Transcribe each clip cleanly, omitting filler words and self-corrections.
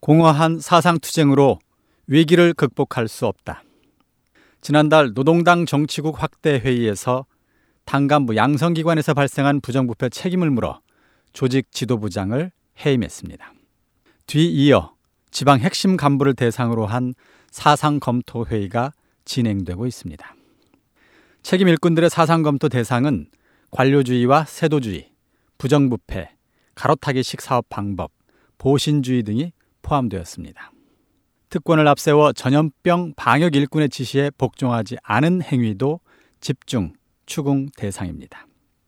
공허한 사상투쟁으로 위기를 극복할 수 없다. 지난달 노동당 정치국 확대 회의에서 당 간부 양성기관에서 발생한 부정부패 책임을 물어 조직 지도부장을 해임했습니다. 뒤이어 지방 핵심 간부를 대상으로 한 사상검토 회의가 진행되고 있습니다. 책임 일꾼들의 사상검토 대상은 관료주의와 세도주의, 부정부패, 가로타기식 사업 방법, 보신주의 등이 포함되었습니다. 특권을 앞세워 전염병 방역 일꾼의 지시에 복종하지 않은 행위도 집중, 추궁 대상입니다.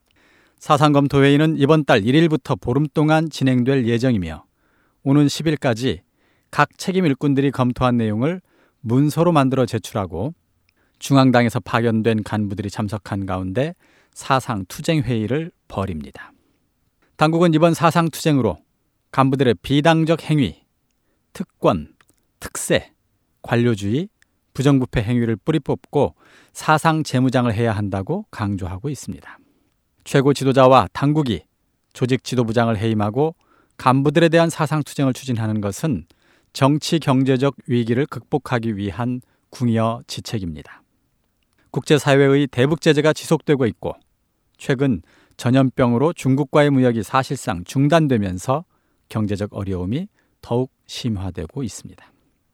사상검토회의는 이번 달 1일부터 보름 동안 진행될 예정이며 오는 10일까지 각 책임 일꾼들이 검토한 내용을 문서로 만들어 제출하고 중앙당에서 파견된 간부들이 참석한 가운데 사상투쟁회의를 벌입니다. 당국은 이번 사상투쟁으로 간부들의 비당적 행위, 특권, 특세, 관료주의, 부정부패 행위를 뿌리 뽑고 사상 재무장을 해야 한다고 강조하고 있습니다. 최고 지도자와 당국이 조직 지도부장을 해임하고 간부들에 대한 사상투쟁을 추진하는 것은 정치 경제적 위기를 극복하기 위한 궁여 지책입니다. 국제사회의 대북 제재가 지속되고 있고 최근 전염병으로 중국과의 무역이 사실상 중단되면서 경제적 어려움이 더욱 심화되고 있습니다.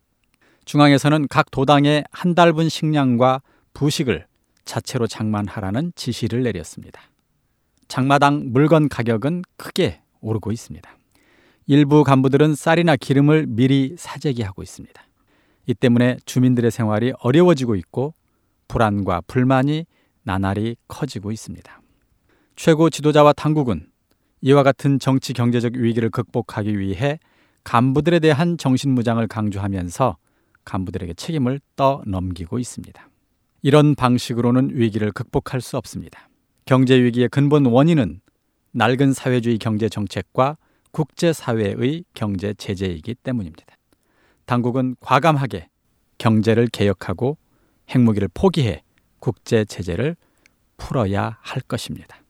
중앙에서는 각 도당에 한 달분 식량과 부식을 자체로 장만하라는 지시를 내렸습니다. 장마당 물건 가격은 크게 오르고 있습니다. 일부 간부들은 쌀이나 기름을 미리 사재기하고 있습니다. 이 때문에 주민들의 생활이 어려워지고 있고 불안과 불만이 나날이 커지고 있습니다. 최고 지도자와 당국은 이와 같은 정치 경제적 위기를 극복하기 위해 간부들에 대한 정신무장을 강조하면서 간부들에게 책임을 떠넘기고 있습니다. 이런 방식으로는 위기를 극복할 수 없습니다. 경제위기의 근본 원인은 낡은 사회주의 경제정책과 국제사회의 경제 제재이기 때문입니다. 당국은 과감하게 경제를 개혁하고 핵무기를 포기해 국제 제재를 풀어야 할 것입니다.